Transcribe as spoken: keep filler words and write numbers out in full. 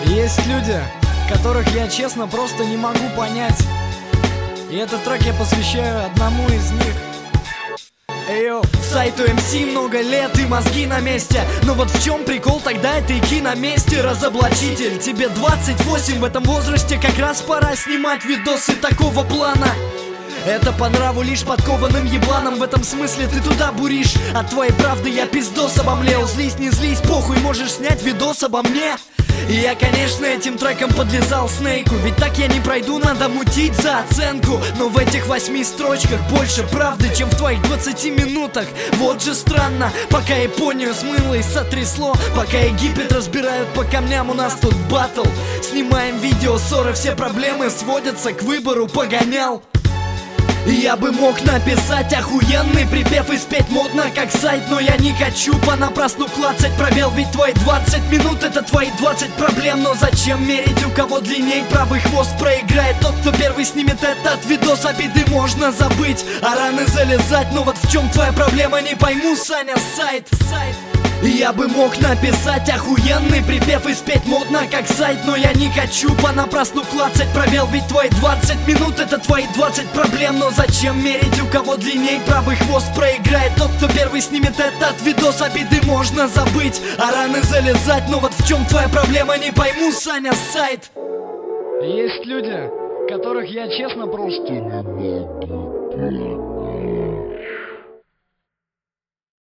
Есть люди, которых я честно просто не могу понять. И этот трек я посвящаю одному из них. Эйо, сайту эм си много лет и мозги на месте. Но вот в чем прикол, тогда это и на месте. Разоблачитель, тебе двадцать восемь, в этом возрасте как раз пора снимать видосы такого плана. Это по нраву лишь подкованным ебланам. В этом смысле ты туда буришь. От твоей правды я пиздос обомлел. Злись, не злись, похуй, можешь снять видос обо мне. И я, конечно, этим треком подлезал Снейку. Ведь так я не пройду, надо мутить за оценку. Но в этих восьми строчках больше правды, чем в твоих двадцати минутах. Вот же странно, пока Японию смыло и сотрясло, пока Египет разбирают по камням, у нас тут баттл. Снимаем видео, ссоры, все проблемы сводятся к выбору погонял. Я бы мог написать охуенный припев и спеть модно как сайт, но я не хочу понапрасну клацать пробел. Ведь твои двадцать минут это твои двадцать проблем. Но зачем мерить, у кого длинней правый хвост? Проиграет тот, кто первый снимет этот видос. Обиды можно забыть, а раны залезать. Но вот в чем твоя проблема, не пойму, Саня, сайт, сайт. Я бы мог написать охуенный припев и спеть модно как сайт, но я не хочу понапрасну клацать пробел. Ведь твои двадцать минут это твои двадцать проблем. Но зачем мерить, у кого длинней правый хвост? Проиграет тот, кто первый снимет этот видос. Обиды можно забыть, а раны залезать. Но вот в чем твоя проблема, не пойму, Саня, сайт. Есть люди, которых я честно просто не могу понять.